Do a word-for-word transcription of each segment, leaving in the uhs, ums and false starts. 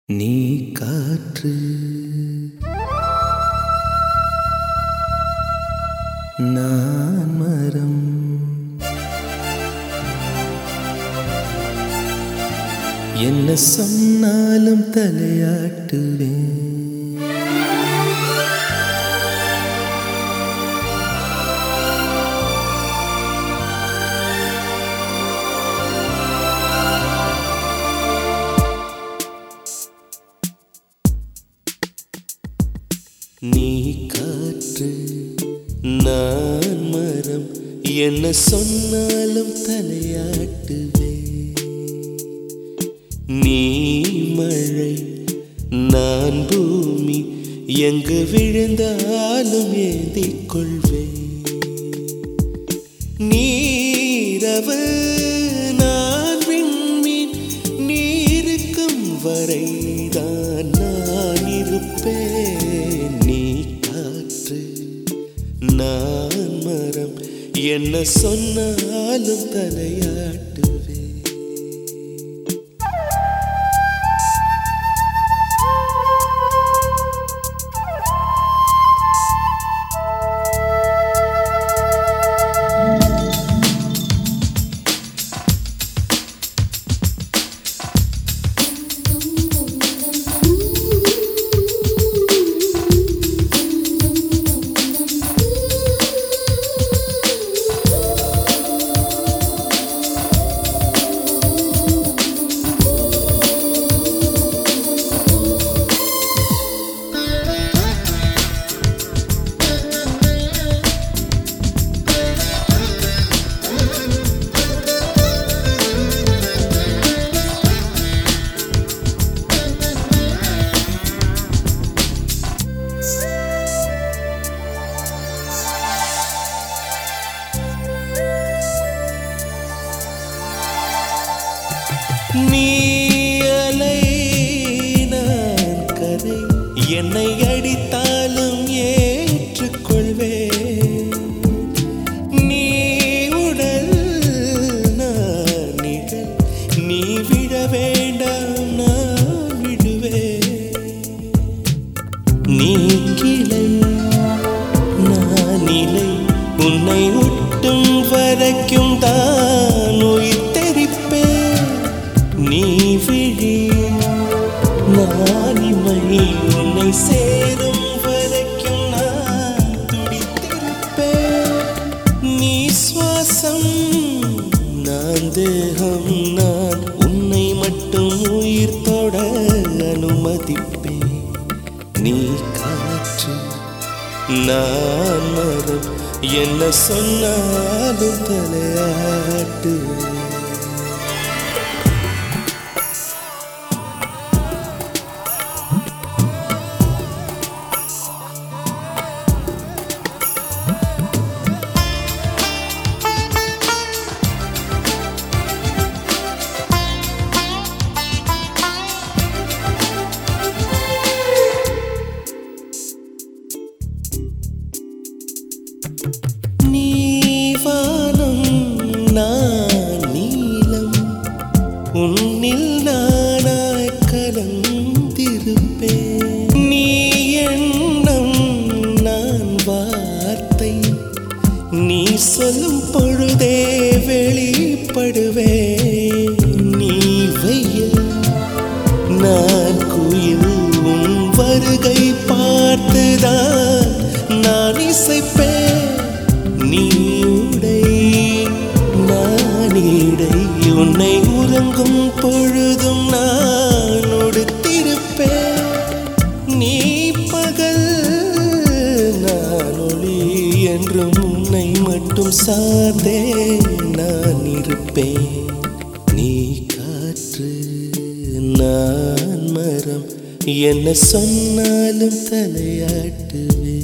நீ காற்று நான் மரம் என்ன சொன்னாலும் தலையாட்டுவேன். நீ காற்று நான் மரம் என்ன சொன்னாலும் தலையாட்டுவே. நீ மழை நான் பூமி எங்கு விழுந்தாலும் ஏந்திக் கொள்வே. நீரவு நான் விண்மீன் நீருக்கும் வரைதான் நான் இருப்பேன். நீ காற்று நான் மரம் என்ன சொன்னாலும் தலையாட்டுவே. நீ அலை நான் கரை என்னை அடித்தாலும் ஏற்றுக்கொள்வே. நீ உடல் நான் நிழல் நீ விட வேண்டாம் நான் விடுவே. நீ கிளை நான் இலை உன்னை ஒட்டும் வரைக்கும் தான் உயிர் தெரிப்பேன். நீ விழி நான் இமை உன்னை சேரும் வரைக்கும் நான் துடித்திருப்பேன். நீ சுவாசம் நான் தேகம் நான் உன்னை மட்டும் உயிர் தொட அனுமதிப்பேன். நீ காற்று நான் மரம் என்ன சொன்னாலும் தலையாட்டு. நான் நீலம் உன்னில் நானாய் கலந்திருப்பேன். நீ எண்ணம் நான் வார்த்தை நீ சொல்லும் பொழுதே வெளிப்படுவே. நீ வெயில் நான் குயில் உன் வருகை பார்த்துதான் நான் இசைப்பேன். நீ உடை நான் இடை உன்னை உறங்கும் பொழுதும் நான் உடுத்திருப்பேன். நீ பகல் நான் ஒளி என்றும் உன்னை மட்டும் சார்ந்தே நான் இருப்பேன். நீ காற்று நான் மரம் என்ன சொன்னாலும் தலையாட்டுவே.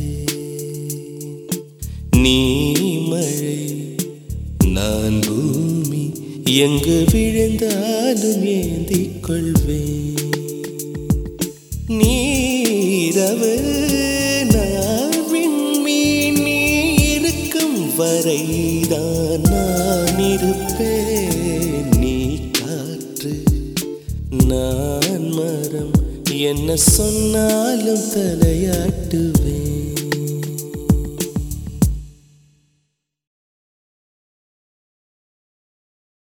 நீ மழை நான் பூமி எங்கு விழுந்தாலும் ஏந்திக் கொள்வேன். நீரவு நான் விண்மீன் நீ இருக்கும் வரைதான் நான் இருப்பேன். நீ காற்று நான் மரம் என்ன சொன்னாலும் தலையாட்டுவேன்.